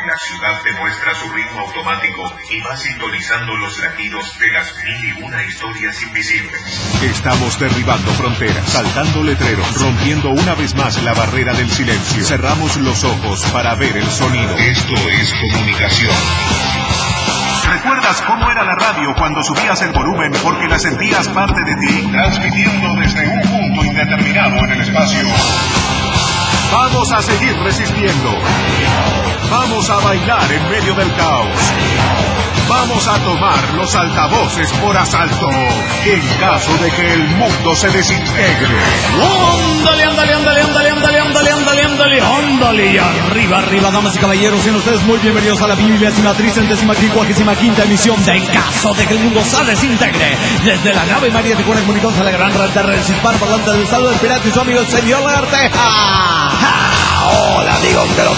La ciudad te muestra su ritmo automático y va sintonizando los latidos de las 1001 historias invisibles. Estamos derribando fronteras, saltando letreros, rompiendo una vez más la barrera del silencio. Cerramos los ojos para ver el sonido. Esto es comunicación. ¿Recuerdas cómo era la radio cuando subías el volumen porque la sentías parte de ti? Transmitiendo desde un punto indeterminado en el espacio. Vamos a seguir resistiendo. Vamos a bailar en medio del caos. Vamos a tomar los altavoces por asalto en caso de que el mundo se desintegre. ¡Ándale, ándale, ándale, ándale, ándale, ándale, ándale, ándale, ándale! Y arriba, arriba, damas y caballeros, sean ustedes muy bienvenidos a la 1035ª emisión de En caso de que el mundo se desintegre. Desde la nave María Tijuana comunicándose a la gran red terrestre hispanoparlante del estado del pirata y su amigo el señor Lagarteja. Hola amigos de los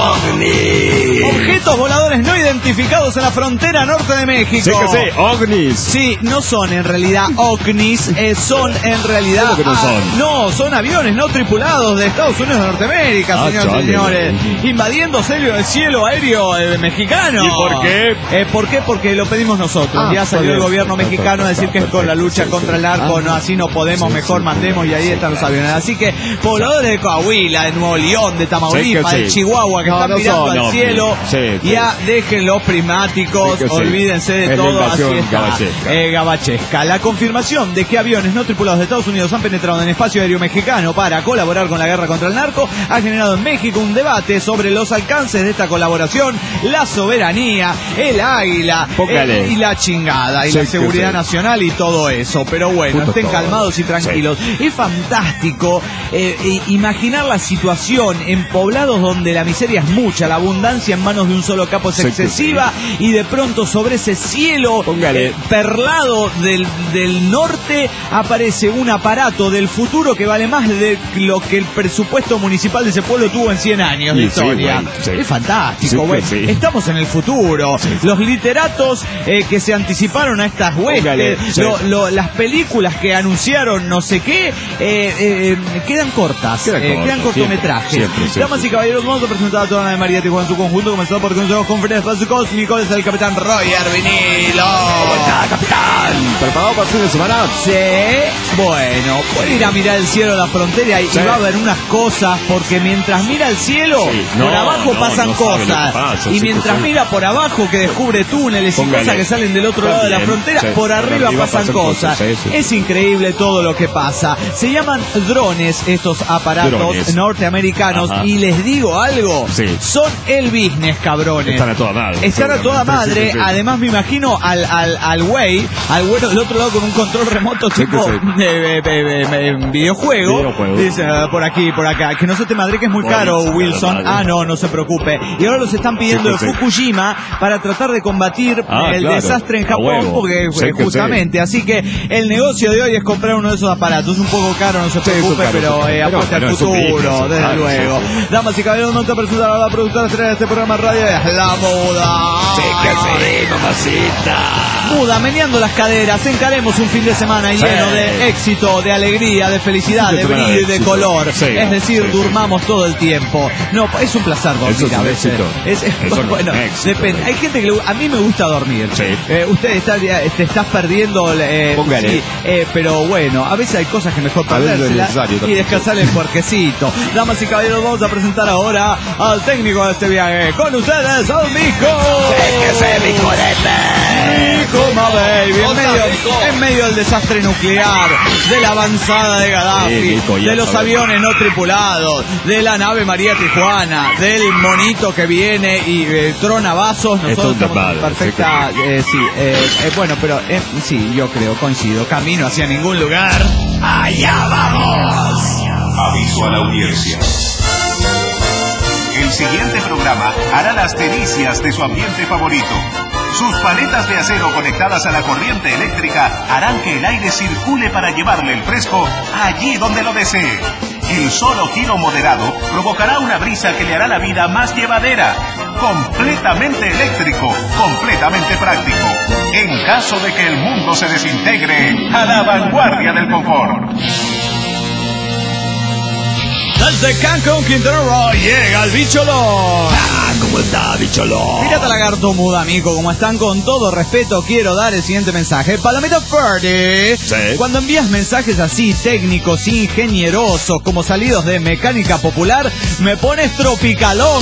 ovnis. Objetos voladores no identificados en la frontera norte de México. Sí que sí, ovnis. Sí, no son en realidad ovnis, son en realidad... ¿Cómo que no son? No, son aviones no tripulados de Estados Unidos de Norteamérica, señores y señores. Invadiendo el cielo aéreo mexicano. ¿Y por qué? ¿Por qué? Porque lo pedimos nosotros. Ya salió el gobierno mexicano a decir que es con la lucha contra el narco, no, así no podemos, mejor mandemos, y ahí están los aviones. Así que pobladores de Coahuila, de Nuevo León, de Tamaulipas, de Chihuahua, que están mirando al cielo, ya dejen los prismáticos, olvídense de todo, así está. Gabachesca. La confirmación de que aviones no tripulados de Estados Unidos han penetrado en el espacio aéreo mexicano para colaborar con la guerra contra el narco ha generado en México un debate sobre los alcances de esta colaboración, la soberanía, el águila y la chingada, y la seguridad nacional y todo eso. Pero bueno, estén calmados y tranquilos. Es fantástico imaginar la situación en poblados donde la miseria es mucha, la abundancia en manos de un solo capo es excesiva, y de pronto sobre ese cielo perlado del norte aparece un aparato del futuro que vale más de lo que el presupuesto municipal de ese pueblo tuvo en 100 años de historia. Es fantástico, güey. Estamos en el futuro. Los literatos que se anticiparon a estas huestes, las películas que anunciaron no sé qué, quedan cortas, quedan cortometrajes. Damas y caballeros, vamos a presentar a toda la de María Tijuana en su conjunto, comenzando por Consejo Conferencia Espacio Cósmico, desde el capitán Roger Vinilo. ¿Cómo está, capitán? ¿Preparado para el fin de semana? Sí. Bueno, puede ir a mirar el cielo de la frontera y va a ver unas cosas, porque mientras mira el cielo, por abajo pasan cosas. Y mientras mira por abajo, que descubre túneles y cosas que salen del otro lado de la frontera, por arriba pasan cosas. Es increíble todo lo que pasa. Se llaman drones estos aparatos norteamericanos. Y les digo algo, son el business, cabrones. Están a toda madre. Están a toda madre. Además me imagino al güey del otro lado con un control remoto tipo videojuego. Dice, por aquí, por acá, que no se te madre, que es muy caro, Wilson. No se preocupe. Y ahora los están pidiendo de Fukushima para tratar de combatir el desastre en Japón, porque justamente, así que el negocio de hoy es comprar uno de esos aparatos. Un poco caro, no se preocupe, pero apuesta al futuro, desde luego. Damas y caballeros, no te presentar a la productora estrella de este programa radio, es la Muda. Sí, mamacita. Muda, meneando las caderas, encaremos un fin de semana lleno de éxito, de alegría, de felicidad, de brillo y de color. Es decir, durmamos todo el tiempo. No, es un placer dormir a veces. Bueno, depende. Hay gente que a mí me gusta dormir. Usted te estás perdiendo, pero bueno, a veces hay cosas que mejor perdérselas y descansar el puerquecito. Damas y caballeros, vamos a presentar ahora al técnico de este viaje. Con ustedes, al Mico. Mico Mabey, en medio del desastre nuclear, de la avanzada de Gaddafi, de los aviones no tripulados, de la nave María Tijuana, del monito que viene y trona vasos. Nosotros estamos en perfecta... bueno, pero sí, yo creo, coincido. Camino hacia ningún lugar. ¡Allá vamos! Aviso a la audiencia. El siguiente programa hará las delicias de su ambiente favorito. Sus paletas de acero conectadas a la corriente eléctrica harán que el aire circule para llevarle el fresco allí donde lo desee. El solo giro moderado provocará una brisa que le hará la vida más llevadera. Completamente eléctrico, completamente práctico. En caso de que el mundo se desintegre, a la vanguardia del confort. Desde Cancún, Quintana Roo, llega el Bicholón. ¿Cómo está, Bicholón? Pirata Lagarto Muda, amigo, ¿cómo están? Con todo respeto, quiero dar el siguiente mensaje. Palomita Ferdi. Sí. Cuando envías mensajes así, técnicos, ingenierosos, como salidos de mecánica popular, me pones tropicalón.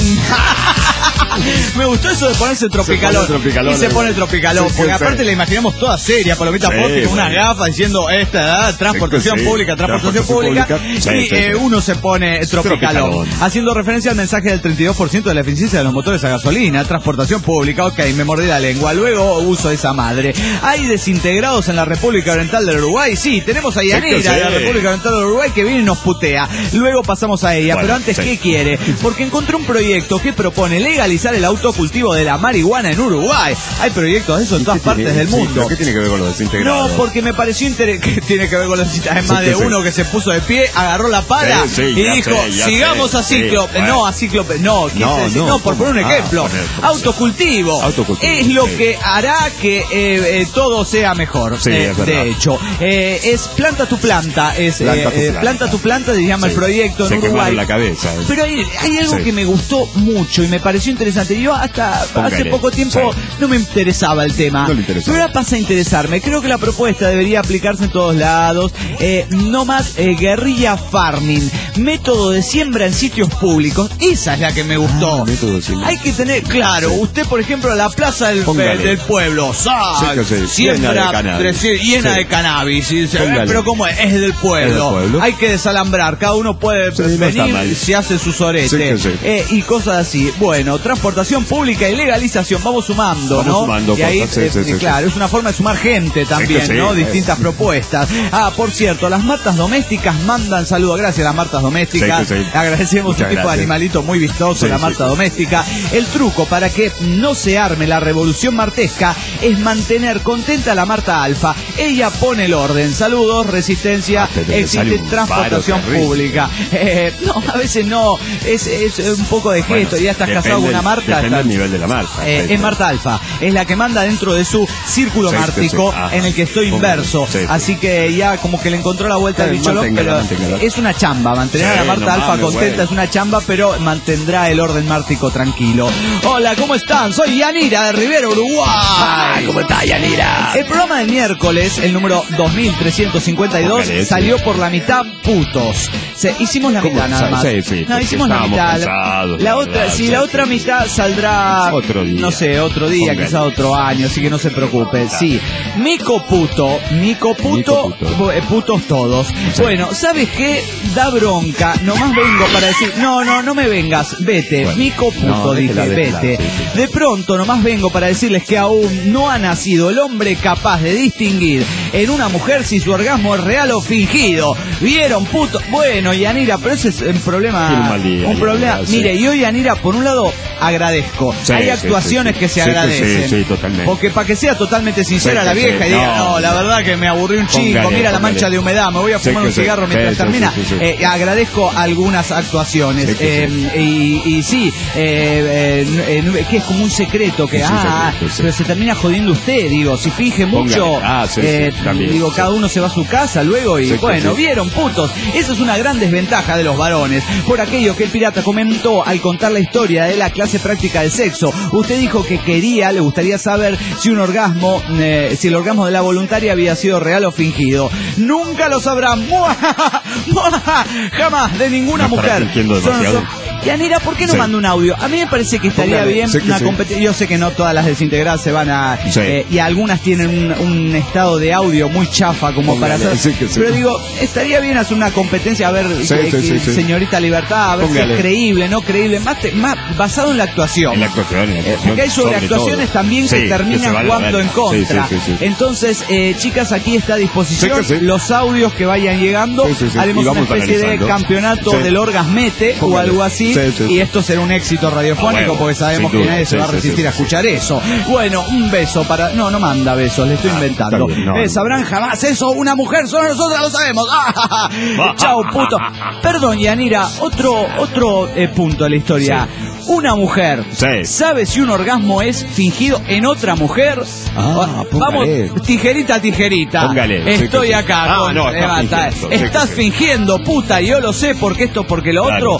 Me gustó eso de ponerse tropicalón. Y se pone tropicalón. Sí, porque sí, aparte sí. la imaginamos toda seria. Palomita Ferdi con unas gafas diciendo esta edad, transportación pública. Y uno se pone tropicalón. Haciendo referencia al mensaje del 32% de la eficiencia de los motores a gasolina, transportación pública. Ok, me mordí la lengua. Luego uso esa madre. ¿Hay desintegrados en la República Oriental del Uruguay? Sí, tenemos a Yanira de la República Oriental del Uruguay que viene y nos putea. Luego pasamos a ella. Pero antes, ¿qué quiere? Porque encontré un proyecto que propone legalizar el autocultivo de la marihuana en Uruguay. Hay proyectos de eso en todas partes del mundo. ¿Qué tiene que ver con los desintegrados? No, porque me pareció interesante. ¿Qué tiene que ver con los desintegrados? Es más de uno que se puso de pie, agarró la pala y dijo, sigamos a Cíclope. No, a Cíclope. No, por poner un ejemplo. Autocultivo. Es lo que hará que todo sea mejor. De hecho, es planta tu planta. Planta tu planta, se llama el proyecto en Uruguay. La cabeza. Pero hay algo que me gustó mucho y me pareció interesante. Yo hasta hace poco tiempo no me interesaba el tema. Pero ahora pasa a interesarme. Creo que la propuesta debería aplicarse en todos lados. No más guerrilla farming. Método de siembra en sitios públicos. Esa es la que me gustó. Hay que tener, claro, usted por ejemplo la plaza del pueblo. Siembra llena de cannabis. Pero ¿cómo es? Es del pueblo. Hay que desalambrar. Cada uno puede venir si hace su sorete. Y cosas así. Bueno, transportación pública y legalización. Vamos sumando, ¿no? Y ahí, claro, es una forma de sumar gente también, ¿no? Distintas propuestas. Por cierto, las martas domésticas mandan saludos. Gracias, las martas domésticas. Agradecemos un tipo de animalito muy vistoso, la marta doméstica. El truco para que no se arme la revolución martesca es mantener contenta a la Marta Alfa. Ella pone el orden. Saludos, resistencia, existe transportación pública. No, a veces no. Es un poco de gesto. Ya estás casado con una Marta. Depende del nivel de la Marta. Es Marta Alfa. Es la que manda dentro de su círculo mártico en el que estoy inverso. Así que ya como que le encontró la vuelta al bicholón, pero es una chamba. Mantener a la Marta Alfa contenta es una chamba, pero mantendrá el orden mártico tranquilo. Hola, ¿cómo están? Soy Yanira de Rivera, Uruguay. ¿Cómo está, Yanira? El programa del miércoles, el número 2352, salió por la mitad putos. Hicimos la mitad nada más. No, hicimos la mitad. La otra mitad saldrá otro día. No sé, otro día, quizá otro año, así que no se preocupe. Sí. Mico puto, putos todos. Bueno, ¿sabes qué? Da bronca. Nomás vengo para decir, no me vengas, vete. Mico puto, dije, vete. De pronto, nomás vengo para decirles que aún no ha nacido el hombre capaz de distinguir en una mujer si su orgasmo es real o fingido. ¿Vieron, puto? Bueno, Yanira, pero ese es un problema. Un problema. Mire, yo, Yanira, por un lado, agradezco. Hay actuaciones que se agradecen. Totalmente. Porque para que sea totalmente sincera la vieja y diga, no, la verdad que me aburrí un chingo, mira la mancha de humedad, me voy a fumar un cigarro mientras termina. Agradezco algunas actuaciones. Y sí, que es como un secreto, que pero se termina jodiendo usted, digo, si finge mucho, digo, cada uno se va a su casa luego y vieron, putos. Esa es una gran desventaja de los varones, por aquello que el pirata comentó al contar la historia de la clase práctica del sexo. Usted dijo que le gustaría saber si un orgasmo, si el orgasmo de la voluntaria había sido real o fingido. Nunca lo sabrán. Jamás, de ninguna mujer. Yanira, ¿por qué no manda un audio? A mí me parece que estaría bien una competencia. Yo sé que no todas las desintegradas se van a... y algunas tienen un estado de audio muy chafa como para hacer... Pero digo, estaría bien hacer una competencia, a ver, señorita Libertad, a ver si es creíble, no creíble, más basado en la actuación. Porque hay sobreactuaciones también que terminan jugando en contra. Entonces, chicas, aquí está a disposición los audios que vayan llegando. Haremos una especie de campeonato del orgasmete o algo así. Y esto será un éxito radiofónico porque sabemos que nadie se va a resistir a escuchar eso. Bueno, un beso para... No manda besos, le estoy inventando. Sabrán jamás eso, una mujer, solo nosotras lo sabemos. Chao, puto. Perdón, Yanira, otro punto de la historia. una mujer sabe si un orgasmo es fingido en otra mujer. Vamos, tijerita. Póngale. Estoy acá. Estás fingiendo, puta, y yo lo sé porque esto, porque lo otro.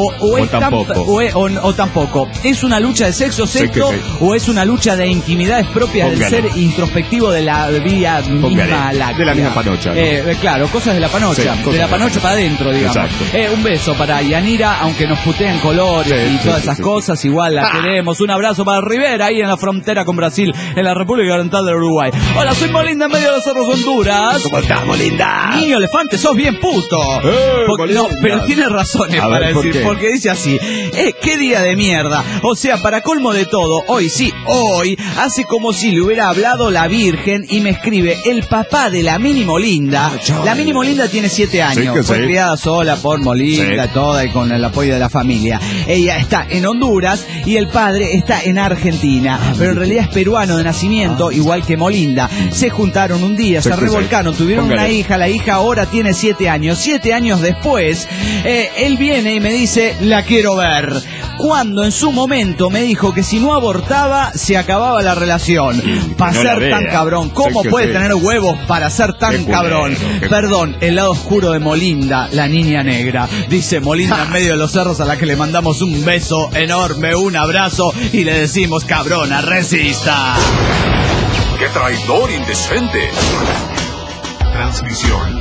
O tampoco. ¿Es una lucha de sexo o es una lucha de intimidades propias del ser introspectivo de la vida misma láctea? De la misma panocha, ¿no? Claro, cosas de la panocha. De la panocha para adentro, digamos. Un beso para Yanira, aunque nos puteen colores y todas esas cosas, igual la queremos. Un abrazo para Rivera, ahí en la frontera con Brasil, en la República Oriental del Uruguay. Hola, soy Molinda, en medio de los Cerros Honduras. ¿Cómo estás, Molinda? Niño elefante, sos bien puto. No, pero tiene razones para decir, porque dice así: qué día de mierda. O sea, para colmo de todo, hoy hace como si le hubiera hablado la Virgen y me escribe el papá de la Mini Molinda. La Mini Molinda tiene 7 años, fue criada sola por Molinda, toda, y con el apoyo de la familia. Ella está en Honduras y el padre está en Argentina, pero en realidad es peruano de nacimiento, igual que Molinda. Se juntaron un día, se revolcaron, tuvieron una hija, la hija ahora tiene 7 años. 7 años después, él viene y me dice, la quiero ver. Cuando en su momento me dijo que si no abortaba, se acababa la relación. Para ser tan cabrón, ¿cómo puede tener huevos para ser tan cabrón? Perdón, el lado oscuro de Molinda, la niña negra. Dice Molinda en medio de los cerros, a la que le mandamos un beso enorme, un abrazo y le decimos, cabrona, resista. ¡Qué traidor indecente! Transmisión.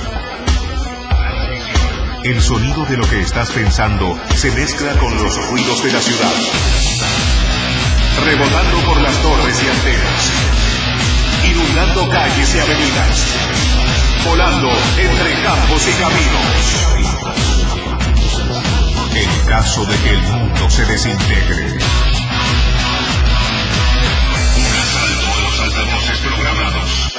El sonido de lo que estás pensando se mezcla con los ruidos de la ciudad, rebotando por las torres y antenas, inundando calles y avenidas, volando entre campos y caminos. En caso de que el mundo se desintegre. Un asalto a los altavoces programados.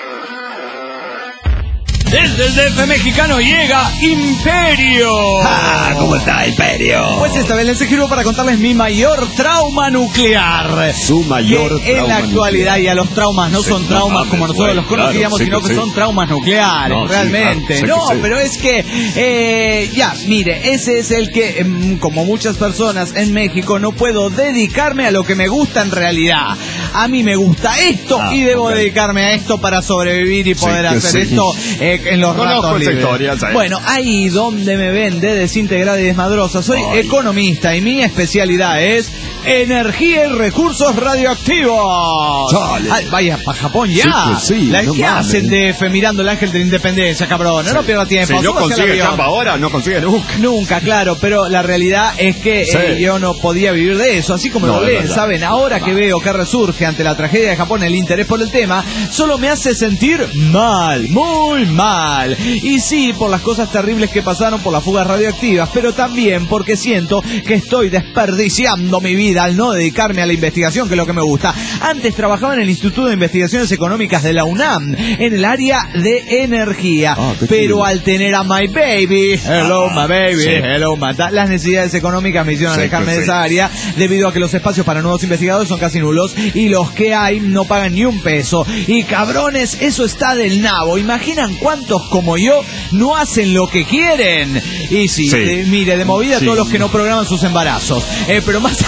Desde el DF mexicano llega Imperio. ¿Cómo está, Imperio? Pues esta vez les escribo para contarles mi mayor trauma nuclear. Su mayor trauma en la actualidad nuclear. Ya los traumas no son traumas como nosotros los conocíamos, sino que son traumas nucleares, realmente. Pero es que, mire, ese es el que, como muchas personas en México, no puedo dedicarme a lo que me gusta en realidad. A mí me gusta esto y debo dedicarme a esto para sobrevivir y poder hacer esto en los ratos libres. Bueno, ahí donde me ven de desintegrada y desmadrosa, soy economista y mi especialidad es energía y recursos radioactivos. Vaya para Japón ya. ¿Qué hacen DF mirando el ángel de la independencia, cabrón? No pierda tiempo. Si no consigue chamba ahora, no consigue nunca. Nunca, claro, pero la realidad es que yo no podía vivir de eso, así como lo leen, ¿saben? Ahora que veo que resurge ante la tragedia de Japón el interés por el tema, solo me hace sentir mal, muy mal. Y sí, por las cosas terribles que pasaron, por las fugas radioactivas, pero también porque siento que estoy desperdiciando mi vida al no dedicarme a la investigación, que es lo que me gusta. Antes trabajaba en el Instituto de Investigaciones Económicas de la UNAM, en el área de energía, pero al tener a my baby, hello my baby, hello my las necesidades económicas me hicieron alejarme de esa área, debido a que los espacios para nuevos investigadores son casi nulos y los que hay no pagan ni un peso. Y cabrones, eso está del nabo. ¿Imaginan cuántos como yo no hacen lo que quieren? Y mire, de movida todos los que no programan sus embarazos. Pero más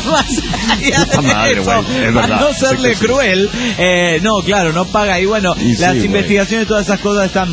allá de eso, a no serle cruel, no, claro, no paga. Y bueno, las investigaciones, todas esas cosas están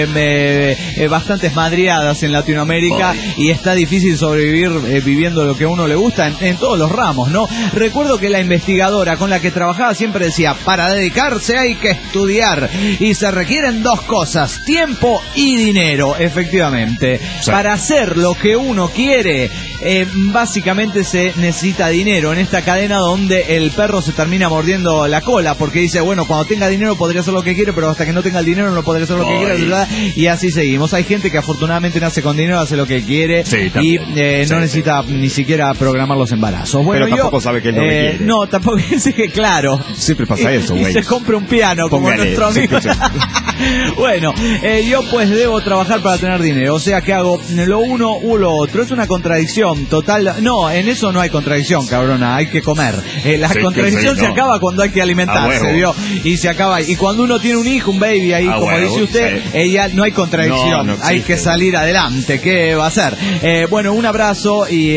bastante esmadriadas en Latinoamérica y está difícil sobrevivir viviendo lo que a uno le gusta en todos los ramos, ¿no? Recuerdo que la investigadora con la que trabajaba siempre decía, para dedicarse hay que estudiar y se requieren 2 cosas, tiempo y dinero, efectivamente. Para hacer lo que uno quiere, básicamente se necesita dinero en esta cadena donde el perro se termina mordiendo la cola porque dice, bueno, cuando tenga dinero podría hacer lo que quiere, pero hasta que no tenga el dinero no podría hacer lo que quiere, ¿verdad? Y así seguimos. Hay gente que afortunadamente nace con dinero, hace lo que quiere y no necesita ni siquiera programar los embarazos. Bueno, pero tampoco sabe que es lo que quiere. No, tampoco dice que, claro. Siempre pasa eso, güey. Y se compra un piano, como nuestro amigo. Bueno, yo pues debo trabajar para tener dinero, o sea que hago lo uno u lo otro. Es una contradicción total. No, en eso no hay contradicción, cabrona, hay que comer. La contradicción se acaba cuando hay que alimentarse, ¿vio? Y se acaba. Y cuando uno tiene un hijo, un baby ahí, como dice usted, ya no hay contradicción, no hay que salir adelante. ¿Qué va a hacer? Bueno, un abrazo y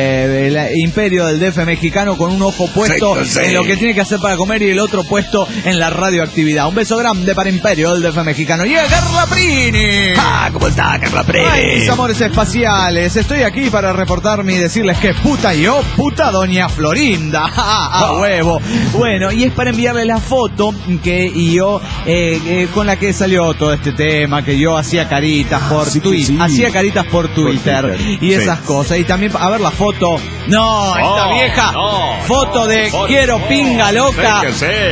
el imperio del DF mexicano con un ojo puesto en lo que tiene que hacer para comer y el otro puesto en la radioactividad. Un beso grande para imperio del DF mexicano. ¡Llega Carla Prini! ¿Cómo está, Carla Prini? Ay, mis amores espaciales, estoy aquí para reportarme y decirles que puta yo, puta doña Florinda. ¡A huevo! Bueno, y es para enviarle la foto que yo, con la que salió todo este tema, que yo hacía caritas por Twitter, hacía caritas por Twitter y esas cosas. Y también, a ver la foto. No, esta vieja foto de quiero pinga loca.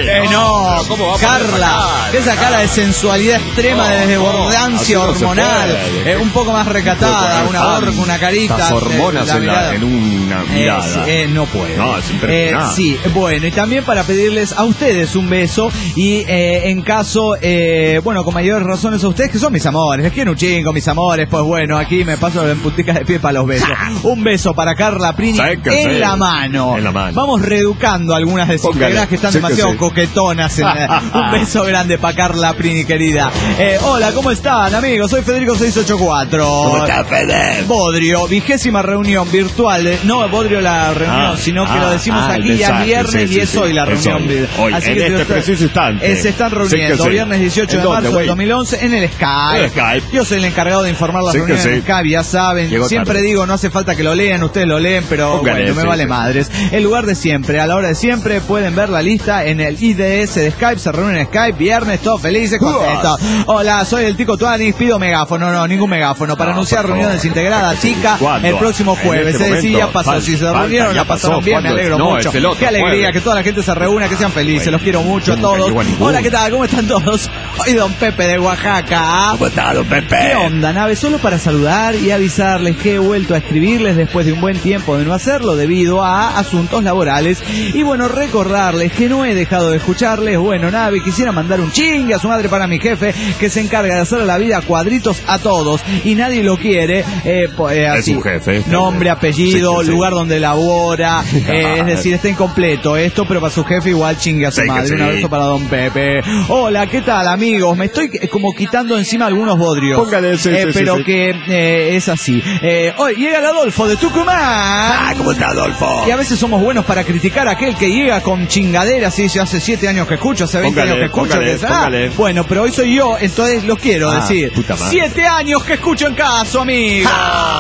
No, Carla, esa cara de sensualidad extrema, de desbordancia hormonal, un poco más recatada, una carita. Las hormonas en una mirada. No puedo. No, es impresionante. Sí, bueno, y también para pedirles a ustedes un beso y en caso, bueno, con mayores razones a ustedes, que son mis amores, les quiero un chingo, mis amores, pues bueno, aquí me paso en punticas de pie para los besos. Un beso para Carla Prini en la mano. Vamos reeducando algunas desintegradas que están demasiado coquetonas. Un beso grande para Carla Prini, querida. Hola, ¿cómo están, amigos? Soy Federico 684. ¿Cómo está, Fede? Bodrio, 20ª reunión virtual. No Bodrio la reunión, sino que lo decimos aquí ya viernes y es hoy la reunión. Hoy, así en que este preciso instante. Se están reuniendo viernes 18 de marzo del 2011 en el Skype. Yo soy el encargado de informar las reuniones en el Skype, ya saben. Siempre digo, no hace falta que lo lean, ustedes lo leen, pero bueno, me vale madres. El lugar de siempre, a la hora de siempre, pueden ver la lista en el IDS de Skype. Se reúnen en Skype, viernes, todos felices, contentos. Hola, soy el Tico Tuanis, pido megáfono. No, ningún megáfono. Para anunciar reunión desintegrada chica el próximo jueves. Es decir, ya pasó. Si se reunieron, la pasaron bien, me alegro mucho. Qué alegría, que toda la gente se reúna, que sean felices. Los quiero mucho a todos. Hola, ¿qué tal? ¿Cómo están todos? Soy Don Pepe de Oaxaca. ¿Cómo está, Don Pepe? ¿Qué onda, nave? Solo para saludar y avisarles que he vuelto a escribirles después de un buen tiempo de no hacerlo debido a asuntos laborales. Y bueno, recordarles que no he dejado de escucharles. Bueno, nave, quisiera mandar un chingue a su madre para mi jefe, que se encarga de hacer la vida cuadritos a todos y nadie lo quiere. Así, es un jefe. Nombre, apellido, lugar donde labora. Es decir, está incompleto esto, pero para su jefe igual chingue a su madre. Un abrazo para Don Pepe. Hola, ¿qué tal, amigos? Me estoy como quitando encima algunos bodrios. Póngale pero que es así. Hoy llega el Adolfo de Tucumán. ¿Cómo está, Adolfo? Y a veces somos buenos para criticar a aquel que llega con chingaderas y dice hace 7 años que escucho, hace 20 años que escucho. Bueno, pero hoy soy yo, entonces lo quiero decir. 7 años que escucho en caso, amigo.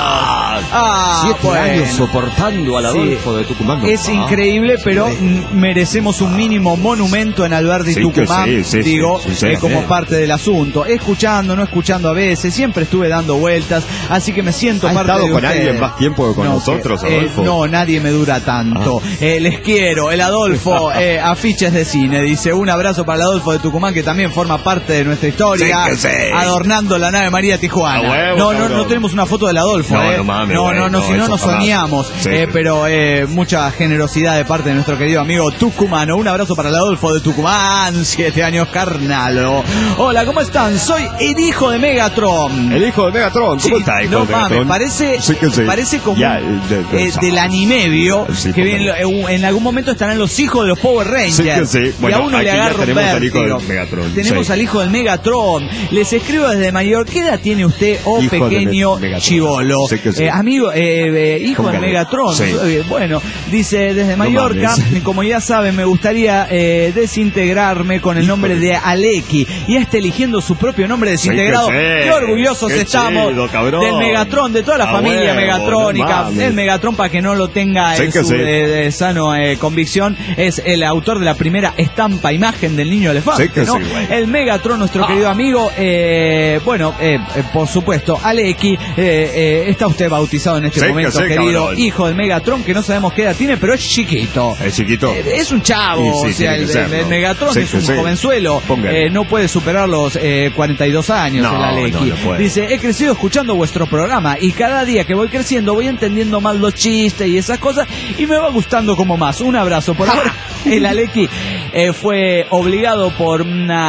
7 años soportando al Adolfo de Tucumán. Es increíble, pero merecemos un mínimo monumento en Alberdi Tucumán, como parte del asunto. Escuchando, no escuchando a veces, siempre estuve dando vueltas, así que me siento parte de ustedes. ¿Has estado con alguien más tiempo que con nosotros, Adolfo? No, nadie me dura tanto. Les quiero. El Adolfo, afiches de cine, dice. Un abrazo para el Adolfo de Tucumán, que también forma parte de nuestra historia, adornando la nave María Tijuana. No tenemos una foto del Adolfo, No, si no nos soñamos. Pero mucha generosidad de parte de nuestro querido amigo tucumano. Un abrazo para el Adolfo de Tucumán, 7 años, carnal. Hola, ¿cómo están? Soy el hijo de Megatron. El hijo de Megatron, ¿cómo está, hijo de Megatron? Parece como del anime, ¿vio? Que en algún momento estarán los hijos de los Power Rangers. Bueno, y a uno le agarra un vértigo. Tenemos al hijo del Megatron. Les escribo desde Mayor. ¿Qué edad tiene usted, pequeño chibolo? Amigo, hijo del Megatron. Bueno, dice desde Mallorca, como ya saben, me gustaría desintegrarme con el nombre de Aleki. Y está eligiendo su propio nombre desintegrado. Qué orgullosos estamos del Megatron, de toda la familia megatrónica. El Megatron, para que no lo tenga en su sano convicción, es el autor de la primera estampa imagen del niño elefante, el Megatron, nuestro querido amigo. Por supuesto, Aleki, está usted bautizado en este momento, querido hijo del Megatron, que no sabemos qué edad tiene, pero es chiquito. Es chiquito. Es un chavo, el Megatron es un jovenzuelo. No puede superar los 42 años el Aleki. Dice, he crecido escuchando vuestro programa y cada día que voy creciendo voy entendiendo más los chistes y esas cosas y me va gustando como más. Un abrazo por ahora. El Aleki fue obligado por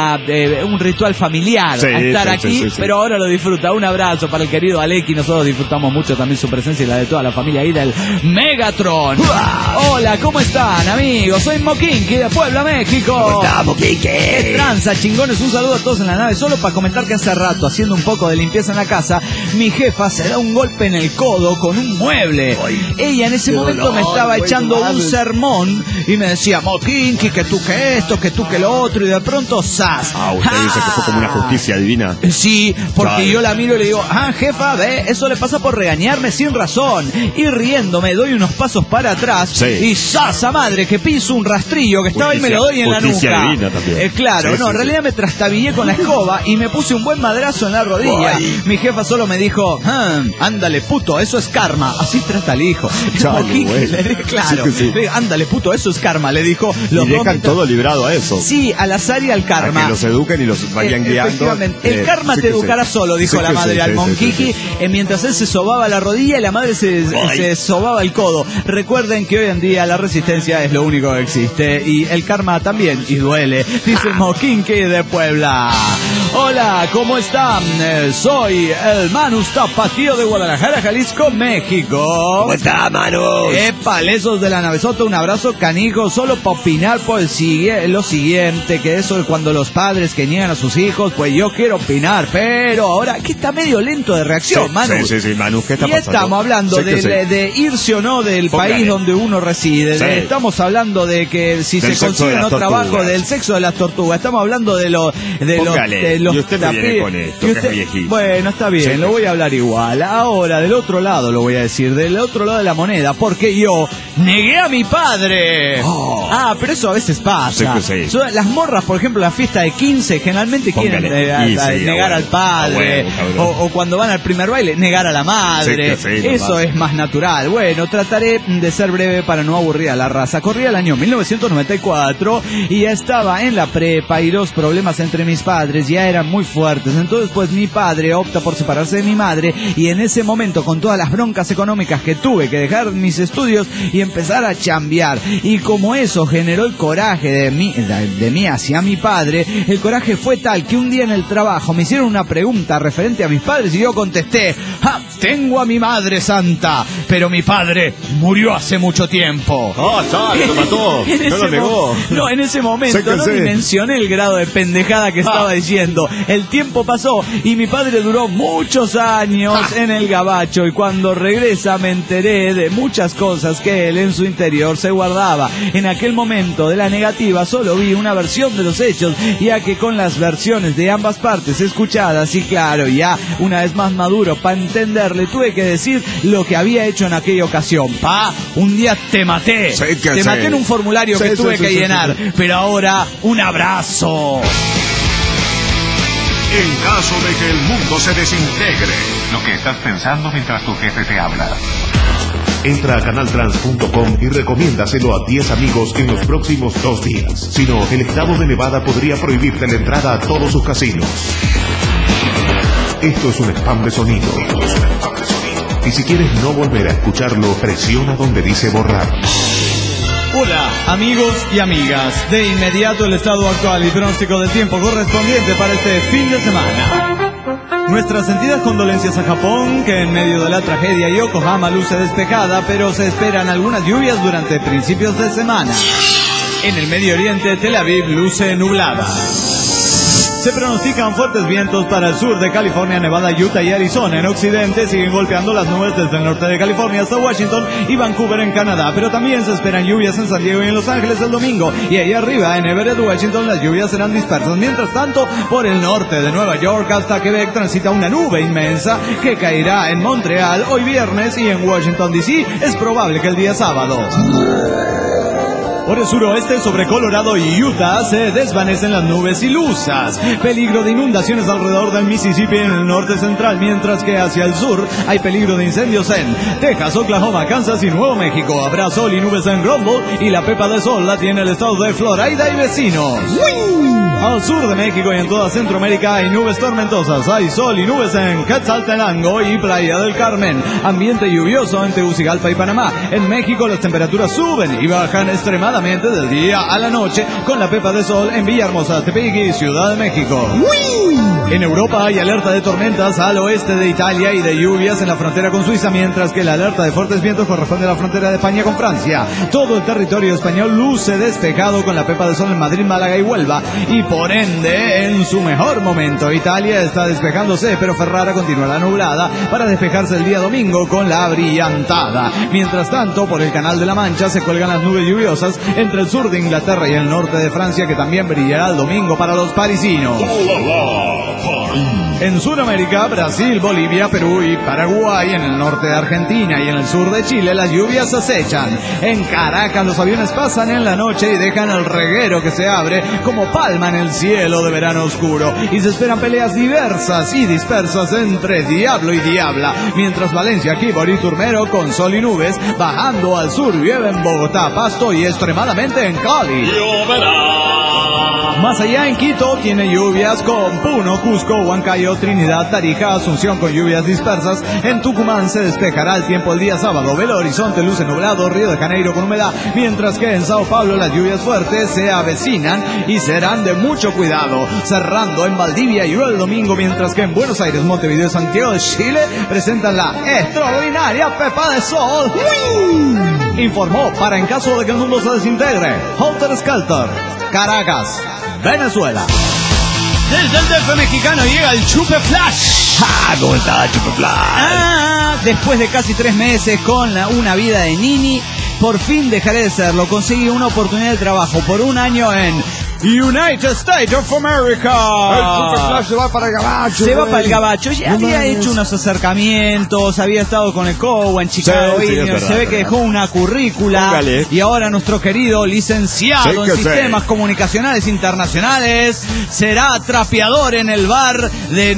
un ritual familiar a estar aquí, pero ahora lo disfruta. Un abrazo para el querido Aleki. Nosotros disfrutamos mucho también su presencia y la de toda la familia ahí del Megatron. Hola, ¿cómo están, amigos? Soy Mokinky de Puebla, México. ¿Cómo está, Mokinky? ¿Qué tranza, chingones? Un saludo a todos en la nave. Solo para comentar que hace rato, haciendo un poco de limpieza en la casa, mi jefa se da un golpe en el codo con un mueble. Ella en ese momento me estaba echando un sermón y me decía, Mokinky, que tú que esto, que tú que lo otro, y de pronto, ¡zas! Usted dice que fue como una justicia divina. Sí, porque yo la miro y le digo, jefa, ve, eso le pasa por regañarme sin razón. Y riéndome, doy unos pasos para atrás y ¡sasa madre! Que piso un rastrillo que estaba y me lo doy en la nuca. Divina también. Claro, en realidad me trastabillé con la escoba y me puse un buen madrazo en la rodilla. Mi jefa solo me dijo, ándale puto, eso es karma. Así trata al hijo. Claro, ándale puto, eso es karma, le dijo. Y dejan todo librado a eso. Sí, al azar y al karma. A que los eduquen y los vayan guiando. El karma te educará solo, dijo la madre al Monkiki, mientras él se sobaba la rodilla y la madre se sobaba el codo. Recuerden que hoy en día la resistencia es lo único que existe y el karma también, y duele, dice Mokinky de Puebla. Hola, ¿cómo están? Soy el Manus Tapatío de Guadalajara, Jalisco, México. ¿Cómo está, Manus? Lesos de la navezota, un abrazo canijo, solo para opinar por lo siguiente, que eso de cuando los padres que niegan a sus hijos, pues yo quiero opinar, pero ahora, que está medio lento de reacción, Manus. Sí, Manus, ¿qué está pasando? Y estamos hablando de irse o no del país donde uno reside, estamos hablando de que si se consigue no trabajo, del sexo de las tortugas, estamos hablando de los y usted me viene con esto, que es viejito. Bueno, está bien, lo voy a hablar igual. Ahora, del otro lado lo voy a decir, del otro lado de la moneda, porque yo negué a mi padre. Pero eso a veces pasa. Las morras, por ejemplo, la fiesta de 15, generalmente quieren negar al padre. O cuando van al primer baile, negar a la madre. Eso es más natural. Bueno, trataré de ser breve para no aburrir a la raza. Corría el año 1994 y ya estaba en la prepa y los problemas entre mis padres ya eran muy fuertes. Entonces, pues mi padre opta por separarse de mi madre y en ese momento, con todas las broncas económicas que tuve que dejar mis estudios y empezar a chambear, y como eso generó el coraje de mí hacia mi padre, el coraje fue tal que un día en el trabajo me hicieron una pregunta referente a mis padres y yo contesté, tengo a mi madre santa, pero mi padre murió hace mucho tiempo. Lo mató, no lo negó. No, en ese momento no dimensioné el grado de pendejada que estaba diciendo. El tiempo pasó y mi padre duró muchos años en el gabacho, y cuando regresa me enteré de muchas cosas que él en su interior se guardaba. En aquel momento de la negativa solo vi una versión de los hechos, ya que con las versiones de ambas partes escuchadas, y claro, ya una vez más maduro para entenderle, tuve que decir lo que había hecho en aquella ocasión. Un día te maté. Te maté en un formulario que tuve que llenar. Pero ahora, un abrazo. En caso de que el mundo se desintegre. Lo que estás pensando mientras tu jefe te habla. Entra a canaltrans.com y recomiéndaselo a 10 amigos en los próximos 2 días. Si no, el estado de Nevada podría prohibirte la entrada a todos sus casinos. Esto es un spam de sonido. Y si quieres no volver a escucharlo, presiona donde dice borrar. Hola, amigos y amigas. De inmediato el estado actual y pronóstico del tiempo correspondiente para este fin de semana. Nuestras sentidas condolencias a Japón, que en medio de la tragedia Yokohama luce despejada, pero se esperan algunas lluvias durante principios de semana. En el Medio Oriente, Tel Aviv luce nublada. Se pronostican fuertes vientos para el sur de California, Nevada, Utah y Arizona. En Occidente siguen golpeando las nubes desde el norte de California hasta Washington y Vancouver en Canadá. Pero también se esperan lluvias en San Diego y en Los Ángeles el domingo. Y ahí arriba, en Everett, Washington, las lluvias serán dispersas. Mientras tanto, por el norte de Nueva York hasta Quebec transita una nube inmensa que caerá en Montreal hoy viernes, y en Washington, D.C. es probable que el día sábado. Por el suroeste, sobre Colorado y Utah, se desvanecen las nubes ilusas. Peligro de inundaciones alrededor del Mississippi en el norte central, mientras que hacia el sur hay peligro de incendios en Texas, Oklahoma, Kansas y Nuevo México. Habrá sol y nubes en Rumble, y la pepa de sol la tiene el estado de Florida y vecinos. Al sur de México y en toda Centroamérica hay nubes tormentosas. Hay sol y nubes en Quetzaltenango y Playa del Carmen. Ambiente lluvioso en Tegucigalpa y Panamá. En México las temperaturas suben y bajan extremadamente aproximadamente del día a la noche con la Pepa de Sol en Villahermosa, Tepeji, Ciudad de México. En Europa hay alerta de tormentas al oeste de Italia y de lluvias en la frontera con Suiza, mientras que la alerta de fuertes vientos corresponde a la frontera de España con Francia. Todo el territorio español luce despejado con la Pepa de Sol en Madrid, Málaga y Huelva, y por ende en su mejor momento. Italia está despejándose, pero Ferrara continúa la nublada para despejarse el día domingo con la brillantada. Mientras tanto, por el Canal de la Mancha se cuelgan las nubes lluviosas entre el sur de Inglaterra y el norte de Francia, que también brillará el domingo para los parisinos. En Sudamérica, Brasil, Bolivia, Perú y Paraguay, en el norte de Argentina y en el sur de Chile, las lluvias acechan. En Caracas, los aviones pasan en la noche y dejan el reguero que se abre como palma en el cielo de verano oscuro. Y se esperan peleas diversas y dispersas entre diablo y diabla. Mientras Valencia, Quibor y Turmero, con sol y nubes, bajando al sur, llueve en Bogotá, Pasto y extremadamente en Cali. Más allá en Quito tiene lluvias con Puno, Cusco, Huancayo, Trinidad, Tarija, Asunción con lluvias dispersas. En Tucumán se despejará el tiempo el día sábado. Belo Horizonte luce nublado, Río de Janeiro con humedad, mientras que en Sao Paulo las lluvias fuertes se avecinan y serán de mucho cuidado. Cerrando en Valdivia llueve el domingo, mientras que en Buenos Aires, Montevideo y Santiago de Chile presentan la extraordinaria Pepa de Sol. Informó para en caso de que el mundo se desintegre, Hunter Skelter, Caracas, Venezuela. Desde el DF mexicano llega el Chupe Flash. ¿Cómo está Chupe Flash? Después de casi 3 meses con una vida de nini, por fin dejaré de serlo. Conseguí una oportunidad de trabajo por 1 año en United States of America. El Super Flash se va para el Gabacho. Se va para el Gabacho. Ya había hecho unos acercamientos, había estado con el COA en Chicago. Sí, es verdad, se ve que dejó una currícula. Póngale. Y ahora nuestro querido licenciado en sistemas comunicacionales internacionales será trapeador en el bar de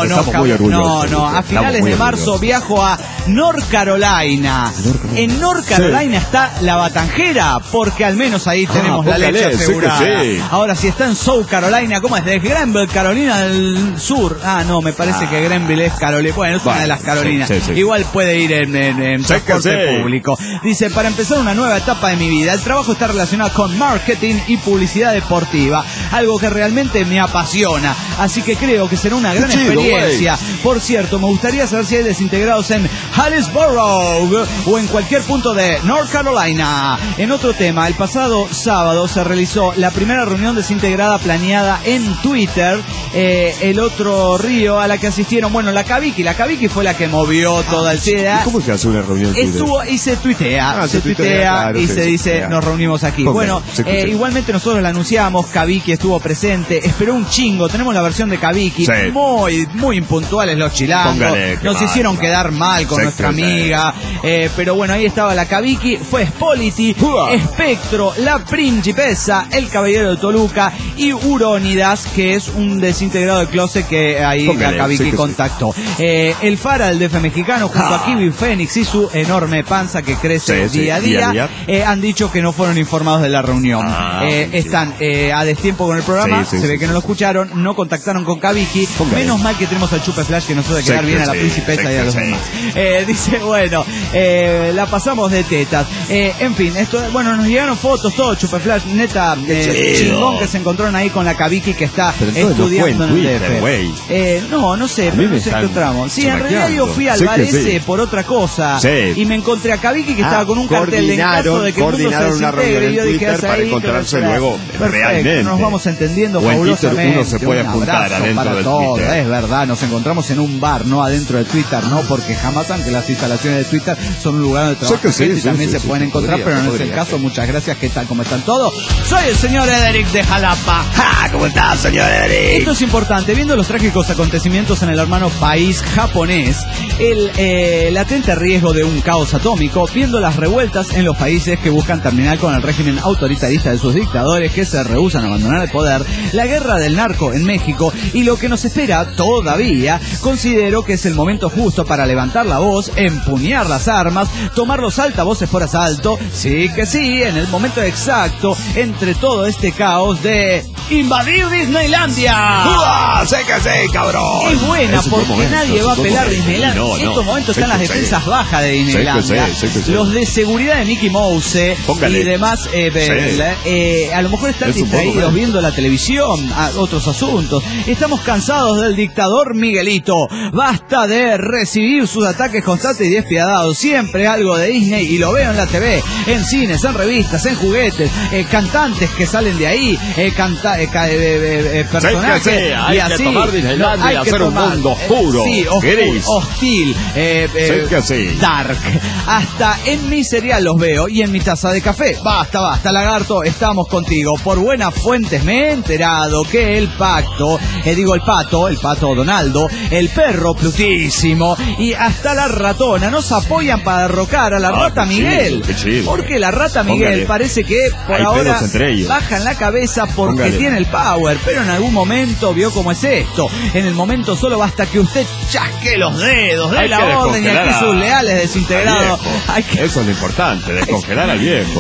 a finales de marzo viajo a North Carolina. En North Carolina está la Batanjera, porque al menos ahí tenemos la leche asegurada. Sí. Ahora, si está en South Carolina, ¿cómo es? De Granville, Carolina del Sur. No, me parece que Granville es Carolina. Bueno, es una de las Carolinas. Sí. Igual puede ir en transporte público. Dice, para empezar una nueva etapa de mi vida, el trabajo está relacionado con marketing y publicidad deportiva, algo que realmente me apasiona. Así que creo que será una gran experiencia. Por cierto, me gustaría saber si hay desintegrados en Harrisburg o en cualquier punto de North Carolina. En otro tema, el pasado sábado se realizó la primera reunión desintegrada planeada en Twitter. El otro río a la que asistieron, la Kabiki fue la que movió toda el ciudad. ¿Cómo se hace una reunión en Twitter? Y se tuitea, claro, y se dice, nos reunimos aquí. Igualmente nosotros la anunciamos, Kabiki estuvo presente, esperó un chingo, tenemos la versión de Kabiki, muy impuntuales los chilangos, nos hicieron quedar mal con nuestra amiga, pero bueno, ahí estaba la Kabiki, fue Spolity, Espectro, la Principesa, el Caballero de Toluca y Urónidas, que es un desintegrado de closet que ahí la Kabiki contactó. El Fara del DF mexicano junto a Kiwi Fénix y su enorme panza que crece día a día, han dicho que no fueron informados de la reunión. Están a destiempo con el programa, se ve que no lo escucharon, no contactaron con Kabiki. Menos mal que tenemos al Chupe Flash que nos hace quedar bien a la Principesa y a los demás. Dice, la pasamos de tetas. En fin, esto, nos llegaron fotos, todo Chupe Flash, neta, chingón que se encontraron ahí con la Kabiki que está estudiando en el DF. No sé, pero nos encontramos. Sí, en realidad yo fui al bar ese por otra cosa y me encontré a Kabiki que estaba con un cartel en caso de que el mundo se desintegre y yo dije para encontrarse luego realmente. Nos vamos entendiendo fabulosamente. Uno se puede apuntar adentro del Twitter. Es verdad, nos encontramos en un bar, no adentro de Twitter, no, porque jamás aunque las instalaciones de Twitter son un lugar de trabajo y también se pueden encontrar, pero no es el caso. Muchas gracias, ¿qué tal? ¿Cómo están todos? Soy el señor Ederic de Jalapa. ¿Cómo estás, señor Ederic? Esto es importante, viendo los trágicos acontecimientos en el hermano país japonés, el latente riesgo de un caos atómico, viendo las revueltas en los países que buscan terminar con el régimen autoritarista de sus dictadores que se rehúsan a abandonar el poder, la guerra del narco en México México. Y lo que nos espera todavía, considero que es el momento justo para levantar la voz, empuñar las armas, tomar los altavoces por asalto. Sí que sí, en el momento exacto, entre todo este caos de invadir Disneylandia. ¡Sé que sí, cabrón! Es buena porque nadie va a pelar Disneylandia. En estos momentos están las defensas bajas de Disneylandia. Los de seguridad de Mickey Mouse y demás, a lo mejor están distraídos viendo la televisión, otros asuntos. Estamos cansados del dictador Miguelito. Basta de recibir sus ataques constantes y despiadados. Siempre algo de Disney y lo veo en la TV, en cines, en revistas, en juguetes, cantantes que salen de ahí, personajes. Hay que tomar Disneylandia y hacer un mundo oscuro, gris, hostil, dark. Hasta en mi cereal los veo y en mi taza de café. Basta, lagarto, estamos contigo. Por buenas fuentes me he enterado que el pato Donaldo, el perro Plutísimo y hasta la ratona nos apoyan para derrocar a la rata Miguel. Porque la rata Miguel parece que por ahora bajan la cabeza porque tiene el power, pero en algún momento vio cómo es esto. En el momento solo basta que usted chasque los dedos, dé la orden y aquí sus leales desintegrados. Eso es lo importante, descongelar al viejo.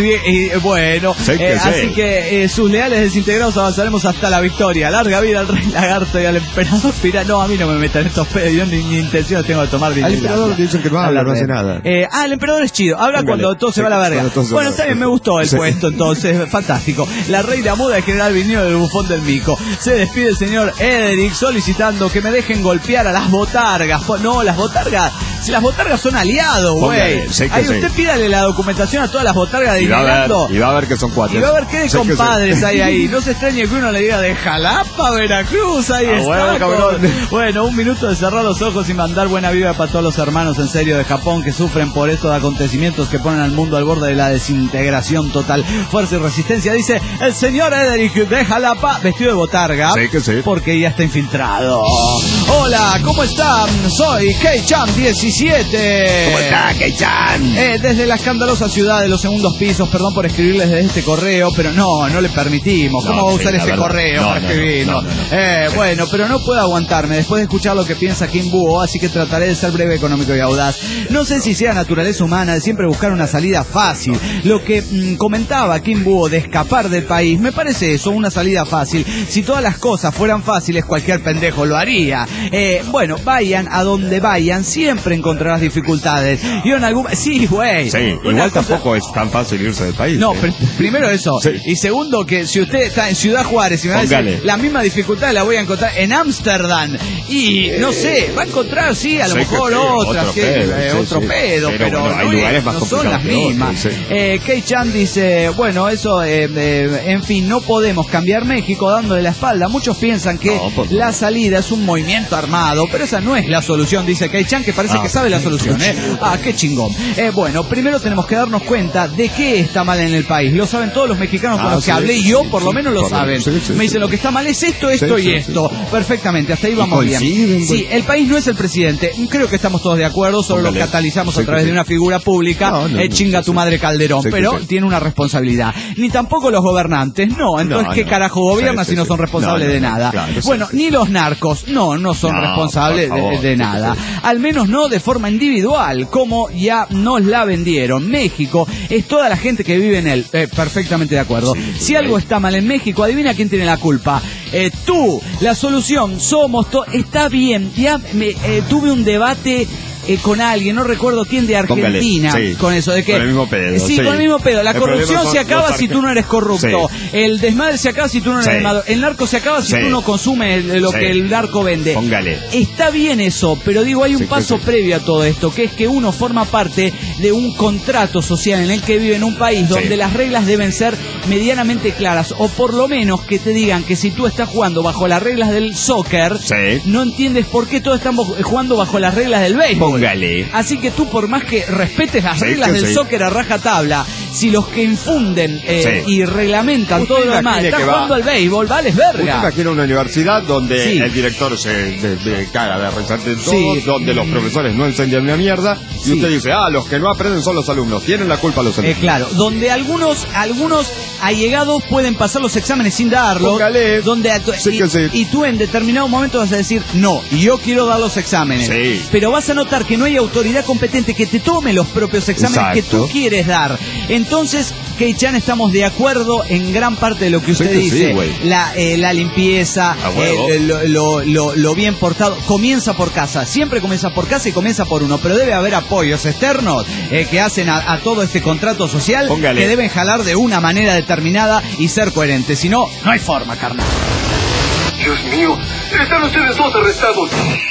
Así que sus leales desintegrados avanzaremos hasta la victoria. Larga vida al rey lagarto y al emperador pirata. No, a mí no me metan estos pedos, yo ni intención tengo de tomar dinero. Al emperador dicen que no habla, no hace nada. El emperador es chido, habla cuando todo se va a la verga. Bueno, está bien, me gustó el puesto entonces, fantástico. La reina muda de General Viñolo del bufón del mico. Se despide el señor Ederic solicitando que me dejen golpear a las botargas. No, las botargas, si las botargas son aliados, güey. Ahí usted pídale la documentación a todas las botargas de Disneylandia. Y va a ver que son cuatro. Y va a ver qué de compadres hay ahí. No se extrañe que uno le diga de Jalapa, Veracruz, ahí está. Bueno, un minuto de cerrar los ojos y mandar buena vida para todos los hermanos en serio de Japón que sufren por estos acontecimientos que ponen al mundo al borde de la desintegración total. Fuerza y resistencia, dice el señor Ederic de Jalapa, vestido de botarga, porque ya está infiltrado. Hola, ¿cómo están? Soy Kei-chan 17. ¿Cómo está, Kei-chan? Desde la escandalosa ciudad de los segundos pisos, perdón por escribirles desde este correo, pero no le permitimos. ¿Cómo va a usar ese correo para escribirnos? Bueno, pero no puedo aguantarme después de escuchar lo que piensa Kim Búho, así que trataré de ser breve, económico y audaz. No sé si sea naturaleza humana de siempre buscar una salida fácil. Lo que comentaba Kim Búho de escapar del país, me parece eso, una salida fácil. Si todas las cosas fueran fáciles, cualquier pendejo lo haría. Bueno, vayan a donde vayan, siempre encontrarás dificultades. Yo en algún... Sí, güey. Sí, igual tampoco es tan fácil irse del país. No, primero eso. Y segundo, que si usted está en Ciudad Juárez y me va a decir, la misma dificultad la voy a encontrar en Ámsterdam. Y no sé, va a encontrar, sí, a lo mejor otras, otro pedo, pero hay lugares más no son las mismas. Kei-chan dice, bueno, eso, en fin, no podemos cambiar México dándole la espalda. Muchos piensan que la salida es un movimiento armado, pero esa no es la solución, dice Kei-chan, que parece que sabe la solución, qué chingón. Bueno, primero tenemos que darnos cuenta de qué está mal en el país. Lo saben todos los mexicanos con los que hablé, yo por lo menos lo saben. Me dicen, lo que está mal es esto y esto. Perfectamente, hasta ahí vamos bien. Sí, el país no es el presidente. Creo que estamos todos de acuerdo, solo lo catalizamos a través de una figura pública. Chinga tu madre Calderón, pero tiene una responsabilidad. Ni tampoco los gobernantes, entonces ¿qué carajo gobierna si no son responsables de nada? Bueno, ni los narcos, no son responsables de nada. Al menos no de forma individual, como ya nos la vendieron. México es toda la gente que vive en él. Perfectamente de acuerdo. Si algo está mal en México, adivina quién tiene la culpa. Tú. La solución somos todos. Está bien. Ya tuve un debate con alguien, no recuerdo quién, de Argentina, con eso de que... Con el mismo pedo. Sí, con el mismo pedo. La corrupción se acaba si tú no eres corrupto. El desmadre se acaba si tú no eres desmadre. El narco se acaba si tú no consumes lo que el narco vende. Está bien eso, pero digo, hay un paso previo a todo esto, que es que uno forma parte de un contrato social en el que vive en un país donde las reglas deben ser medianamente claras, o por lo menos que te digan que si tú estás jugando bajo las reglas del soccer, no entiendes por qué todos estamos jugando bajo las reglas del béisbol. Así que tú, por más que respetes las reglas del soccer a rajatabla, si los que infunden y reglamentan todo lo demás están jugando al béisbol, vales verga. Usted imagina una universidad donde el director se caga de rezarte en todo, donde los profesores no enseñan una mierda, y usted dice, los que no aprenden son los alumnos, tienen la culpa los alumnos. Claro, donde algunos allegados pueden pasar los exámenes sin darlos, y tú en determinado momento vas a decir, no, yo quiero dar los exámenes, pero vas a notar que no hay autoridad competente que te tome los propios exámenes que tú quieres dar. Entonces, Kei-chan, estamos de acuerdo en gran parte de lo que usted dice. La limpieza, lo bien portado, comienza por casa, siempre comienza por casa y comienza por uno, pero debe haber apoyos externos que hacen a todo este contrato social, que deben jalar de una manera determinada y ser coherentes, si no, no hay forma, carnal. Dios mío, están ustedes dos arrestados.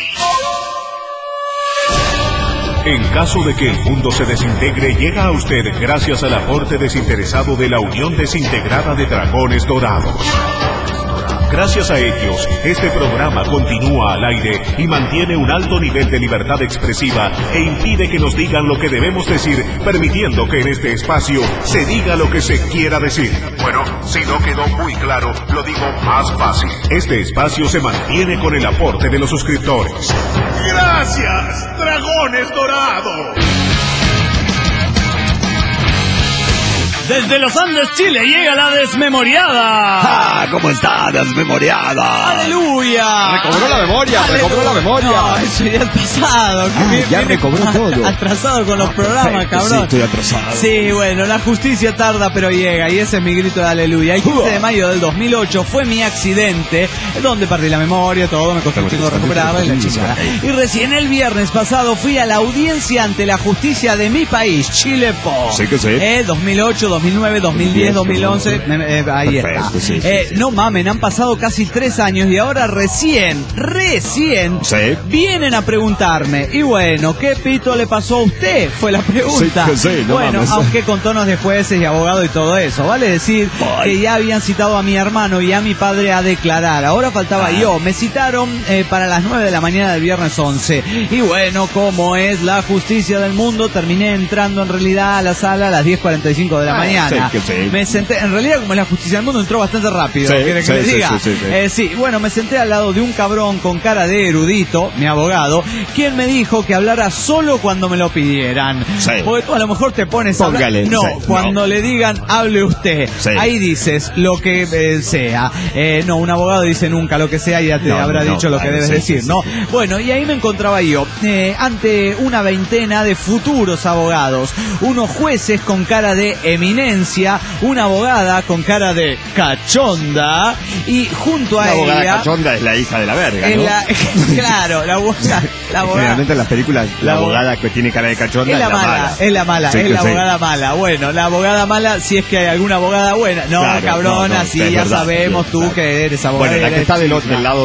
En caso de que el mundo se desintegre, llega a usted gracias al aporte desinteresado de la Unión Desintegrada de Dragones Dorados. Gracias a ellos, este programa continúa al aire y mantiene un alto nivel de libertad expresiva e impide que nos digan lo que debemos decir, permitiendo que en este espacio se diga lo que se quiera decir. Bueno, si no quedó muy claro, lo digo más fácil. Este espacio se mantiene con el aporte de los suscriptores. ¡Gracias, Dragones Dorados! Desde los Andes, Chile, llega la desmemoriada. ¿Cómo está, desmemoriada? ¡Aleluya! Recobró la memoria. No, eso ya es pasado. Ya recobró todo. Atrasado con los programas, cabrón. Sí, estoy atrasado. Sí, bueno, la justicia tarda pero llega, y ese es mi grito de aleluya. El 15 de mayo del 2008 fue mi accidente, donde perdí la memoria, todo, me costó un chingo recuperarla y la chingada. Y recién el viernes pasado fui a la audiencia ante la justicia de mi país, Chile Po. Sí que sí. 2008, 2009, 2010, 2011, ahí está. No mamen, han pasado casi 3 años y ahora recién vienen a preguntarme. Y bueno, ¿qué pito le pasó a usted? Fue la pregunta. Bueno, aunque con tonos de jueces y abogados y todo eso, vale decir que ya habían citado a mi hermano y a mi padre a declarar. Ahora faltaba yo. Me citaron para las 9 de la mañana del viernes 11. Y bueno, como es la justicia del mundo, terminé entrando en realidad a la sala a las 10:45 de la mañana. Me senté, en realidad, como es la justicia del mundo, entró bastante rápido. ¿Quiere que le diga? Bueno, me senté al lado de un cabrón con cara de erudito, mi abogado, quien me dijo que hablara solo cuando me lo pidieran. Porque tú a lo mejor te pones a hablar. Cuando le digan, hable usted. Ahí dices lo que sea. No, un abogado dice nunca lo que sea, ya te habrá dicho lo que debes decir, ¿no? Bueno, y ahí me encontraba yo, ante una veintena de futuros abogados, unos jueces con cara de eminencia, una abogada con cara de cachonda, y junto a ella... La abogada cachonda es la hija de la verga, ¿no? Claro, la abogada... Generalmente en las películas, la abogada que tiene cara de cachonda es la mala. Es la mala, es la abogada mala. Bueno, la abogada mala, si es que hay alguna abogada buena. No, claro, cabrona, sí, ya sabemos tú que eres abogada. Bueno, la que está del lado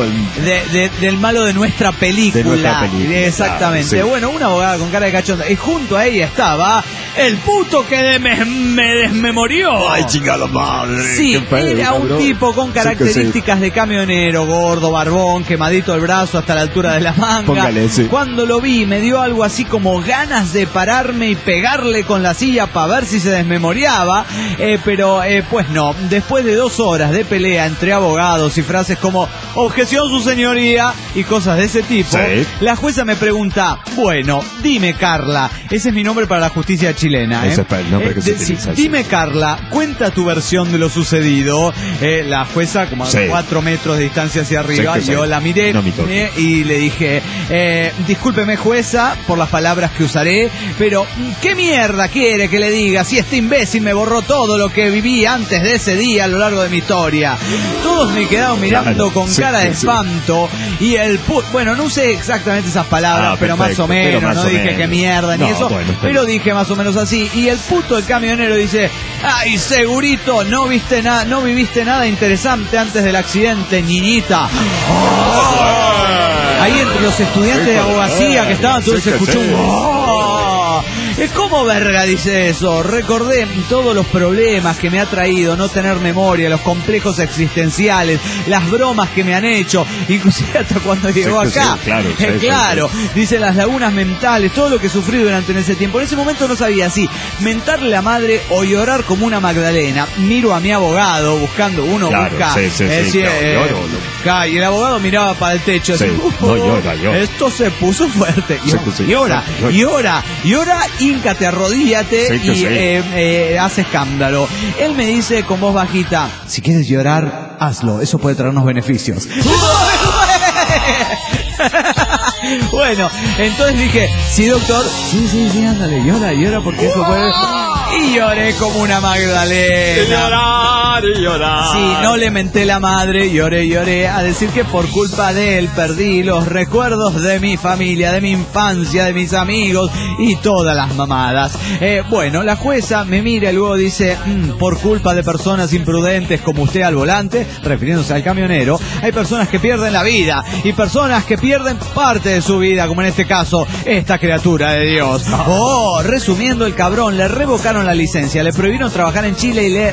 del malo de nuestra película. Exactamente. Claro, bueno, una abogada con cara de cachonda. Y junto a ella estaba el puto que me desmemorió. Ay, chingada madre. Sí, era un tipo con características de camionero, gordo, barbón, quemadito el brazo hasta la altura de la manga. Póngale, Cuando lo vi, me dio algo así como ganas de pararme y pegarle con la silla para ver si se desmemoriaba, pero pues no. Después de 2 horas de pelea entre abogados y frases como objeción su señoría y cosas de ese tipo, la jueza me pregunta, bueno, dime Carla, ese es mi nombre para la justicia chilena, ese es el nombre que se utiliza. Dime Carla, cuenta tu versión de lo sucedido. La jueza, como a 4 metros de distancia hacia arriba, yo la miré y le dije, discúlpeme jueza por las palabras que usaré, pero ¿qué mierda quiere que le diga si este imbécil me borró todo lo que viví antes de ese día a lo largo de mi historia? Todos me quedaron mirando con cara de espanto y bueno, no usé exactamente esas palabras, pero más o menos, no dije qué mierda ni eso, pero dije más o menos así. Y el puto del camionero dice, ay, segurito, no viviste nada interesante antes del accidente, niñita. Ahí entre los estudiantes de abogacía que estaban, todos se escuchó un ¿Cómo verga dice eso? Recordé todos los problemas que me ha traído no tener memoria, los complejos existenciales, las bromas que me han hecho, inclusive hasta cuando llegó acá. Claro. Dice las lagunas mentales, todo lo que sufrí durante ese tiempo. En ese momento no sabía si mentarle a la madre o llorar como una Magdalena. Miro a mi abogado buscando, y el abogado miraba para el techo. Esto se puso fuerte. Llora, híncate, arrodíllate hace escándalo. Él me dice con voz bajita, si quieres llorar, hazlo, eso puede traernos beneficios. Bueno, entonces dije, sí, doctor, sí, ándale, llora porque eso puede... Y lloré como una Magdalena. Llorar. Sí, no le menté la madre, lloré, a decir que por culpa de él perdí los recuerdos de mi familia, de mi infancia, de mis amigos y todas las mamadas. Bueno, la jueza me mira y luego dice, por culpa de personas imprudentes como usted al volante, refiriéndose al camionero, hay personas que pierden la vida y personas que pierden parte de su vida, como en este caso, esta criatura de Dios. Resumiendo, el cabrón le revocaron la licencia, le prohibieron trabajar en Chile y le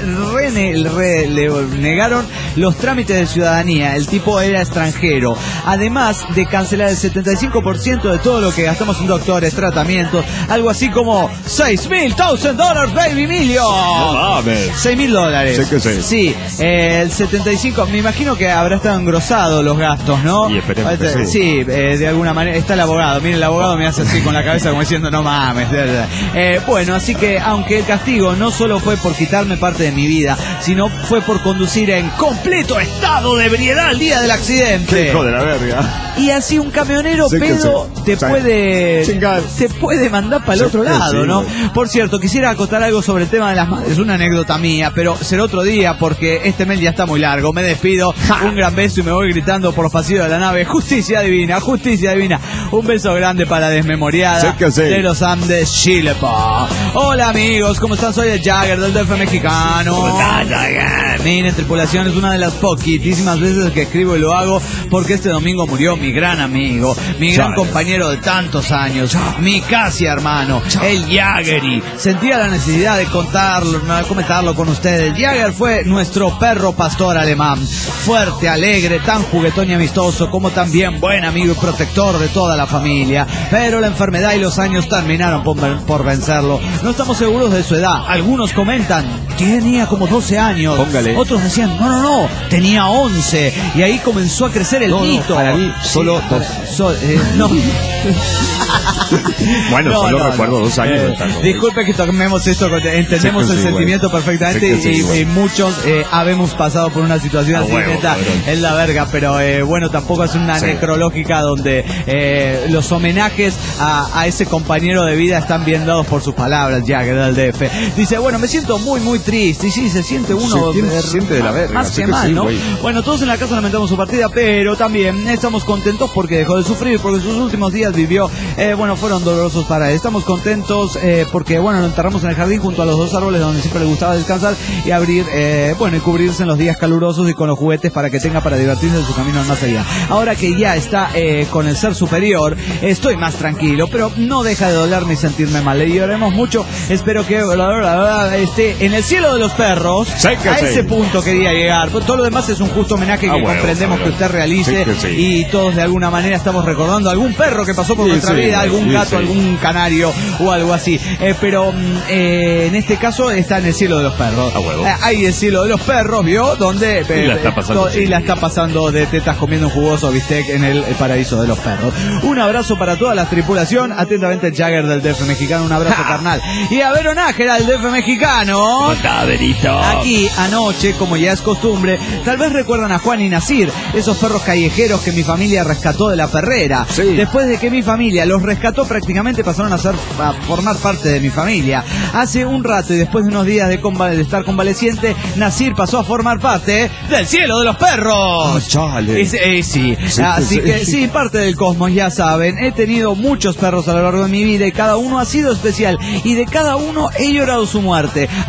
negaron los trámites de ciudadanía. El tipo era extranjero. Además de cancelar el 75% de todo lo que gastamos en doctores, tratamientos, algo así como $6,000, baby million. No mames. $6,000. Sí, el 75%, me imagino que habrá estado engrosado los gastos, ¿no? Y esperemos que sí, de alguna manera. Está el abogado, mire, el abogado me hace así con la cabeza como diciendo, no mames. Bueno, así que aunque el castigo no solo fue por quitarme parte de mi vida, sino fue por conducir en completo estado de ebriedad el día del accidente. Hijo de la verga. Y así un camionero pedo te puede mandar para el otro lado, ¿no? Por cierto, quisiera acotar algo sobre el tema de las madres, una anécdota mía, pero será otro día porque este mail ya está muy largo. Me despido, un gran beso y me voy gritando por los pasillos de la nave, justicia divina, justicia divina. Un beso grande para la desmemoriada de los Andes, Chile. Hola amigos, ¿cómo están? Soy el Jagger del DF mexicano. Miren, tripulación, es una de las poquitísimas veces que escribo y lo hago porque este domingo murió mi gran amigo, mi gran compañero de tantos años, mi casi hermano, el Jaggeri. Sentía la necesidad de comentarlo con ustedes. Jagger fue nuestro perro pastor alemán, fuerte, alegre, tan juguetón y amistoso, como también buen amigo y protector de toda la familia. Pero la enfermedad y los años terminaron por vencerlo. No estamos seguros de su edad. Algunos comentan que tenía como 12 años. Póngale. Otros decían, no, tenía 11. Y ahí comenzó a crecer el mito. Para mí, solo 2. No. Bueno, solo recuerdo 2 años. Disculpe que tomemos esto, entendemos el sentimiento perfectamente y muchos habemos pasado por una situación así, neta, es la verga, pero bueno, tampoco es una necrológica donde los homenajes a ese compañero de vida están bien dados por sus palabras. Jagger del DF dice, bueno, me siento muy triste, y sí, se siente uno siente de la verga, más que mal, ¿no? Bueno, todos en la casa lamentamos su partida, pero también estamos contentos porque dejó de sufrir, porque sus últimos días vivió, fueron dolorosos para él. Estamos contentos porque, lo enterramos en el jardín junto a los 2 árboles donde siempre le gustaba descansar y abrir, y cubrirse en los días calurosos y con los juguetes para que tenga para divertirse en su camino al más allá. Ahora que ya está con el ser superior, estoy más tranquilo, pero no deja de dolerme y sentirme mal. Le lloremos mucho, espero que esté en el cielo de los perros. Ese punto quería llegar. Todo lo demás es un justo homenaje que comprendemos que usted realice y todos de alguna manera estamos recordando algún perro que pasó por nuestra vida, algún gato, algún canario o algo así. Pero en este caso está en el cielo de los perros. Hay el cielo de los perros, ¿vio? Donde la está pasando de tetas comiendo un jugoso bistec en el paraíso de los perros. Un abrazo para toda la tripulación. Atentamente, Jagger del DF mexicano. Un abrazo carnal. Y a Verón Ángela del DF mexicano. Aquí anoche, como ya es costumbre, tal vez recuerdan a Juan y Nasir, esos perros callejeros que mi familia rescató de la perrera. Después de que mi familia los rescató, prácticamente pasaron a formar parte de mi familia. Hace un rato y después de unos días de estar convaleciente, Nasir pasó a formar parte del cielo de los perros. Así que sí, parte del cosmos, ya saben. He tenido muchos perros a lo largo de mi vida y cada uno ha sido especial y de cada uno he llorado su muerte. Ahora el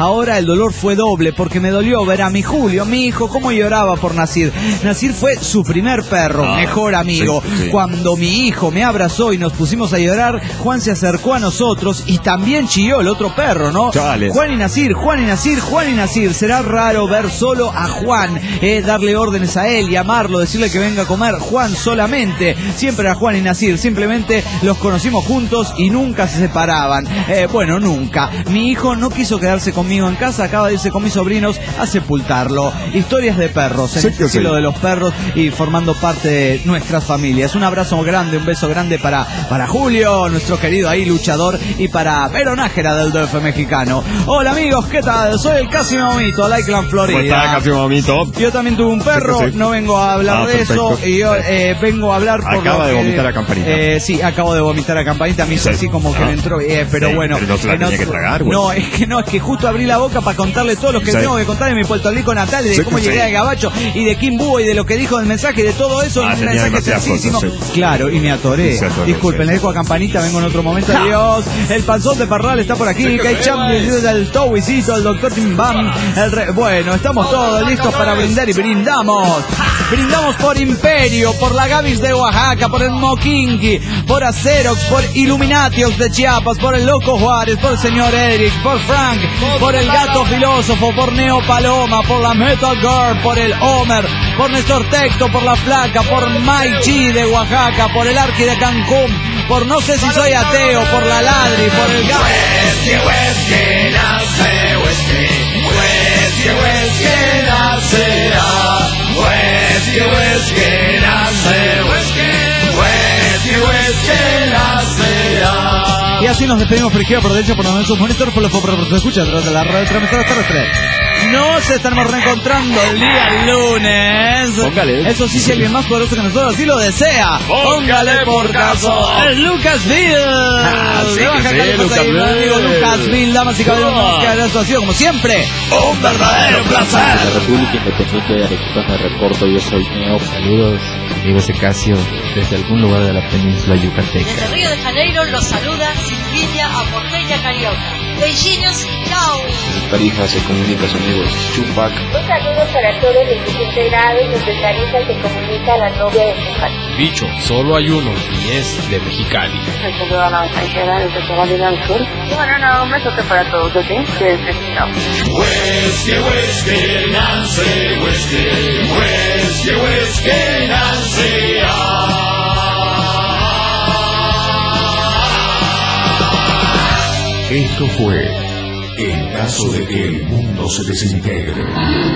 el dolor fue doble porque me dolió ver a mi Julio, mi hijo, cómo lloraba por Nasir. Nasir fue su primer perro, mejor amigo. Sí. Cuando mi hijo me abrazó y nos pusimos a llorar, Juan se acercó a nosotros y también chilló el otro perro, ¿no? Chales. Juan y Nasir, Juan y Nasir, Juan y Nasir. Será raro ver solo a Juan, darle órdenes a él y amarlo, decirle que venga a comer. Juan solamente, siempre era Juan y Nasir, simplemente los conocimos juntos y nunca se separaban. Bueno, nunca. Mi hijo no quiso quedarse conmigo en casa, acaba de irse con mis sobrinos a sepultarlo. Historias de perros, en el cielo de los perros y formando parte de nuestras familias. Un abrazo grande, un beso grande para Julio, nuestro querido ahí luchador, y para Vero Nájera del DF mexicano. Hola amigos, ¿qué tal? Soy el Casimo Momito, Lakeland, Florida. ¿Cómo está, Casimo Momito? Yo también tuve un perro, no vengo a hablar de eso, y yo vengo a hablar por acaba de vomitar a Campanita. Sí, acabo de vomitar a Campanita, me hizo así como que me entró, pero bueno. Pero no se la tenía que tragar, güey. No, es que justo abrí la boca para contarle todo lo que tengo que contar de mi Puerto Rico natal, y de cómo llegué a Gabacho, y de Kim Búho, y de lo que dijo el mensaje, de todo eso, un mensaje sencillísimo. Claro, y me atoré. Disculpen, le dejo a Campanita, vengo en otro momento. Adiós. El panzón de Parral está por aquí, Kai Champions, el Towisito, el Dr. Tim Bam. Bueno, estamos todos listos para brindar y brindamos. Brindamos por Imperio, por la Gavis de Oaxaca, por el Moquinqui, por Acerox, por Illuminatios de Chiapas, por el Loco Juárez, por el señor Eric, por Frank, por el Gato Filósofo, por Neo Paloma, por la Metal Girl, por el Homer, por Néstor Tecto, por la Flaca, por Mai Chi de Oaxaca, por el Arqui de Cancún, por no sé si soy ateo, por la Ladri, por el Gato. Whisky, nace whisky, whisky, whisky, nace whisky, whisky, nace whisky, whisky, whisky, nace. Y así nos despedimos por izquierda, por derecha, por los monitores, por los por se escucha de la radio transmisora terrestre. Nos estaremos reencontrando el día lunes. Póngale. Eso sí, si alguien más poderoso que nosotros así lo desea, póngale por caso el Lucasville. Lucasville. Amigo Lucasville, damas y caballeros, esto ha sido como siempre un verdadero placer. La República Independiente de Arequipa me reporto, yo soy Neo. Saludos, amigos de Casio, desde algún lugar de la península yucateca. Desde Río de Janeiro los saluda Silvia Aporteña Carioca. Beijinhos y chao. Tarija se comunica, amigos. Chupac. Un saludo para todos los 17 grados desde Tarija se comunica la novia de Chupac. Bicho, solo hay uno y es de Mexicali. Soy saludo a la extranjera desde Carolina del Sur. Y bueno, un besote para todos, ¿ok? Chao. Whisky, whisky, Nancy, whisky, whisky, whisky, Nancy. Esto fue En caso de que el mundo se desintegre.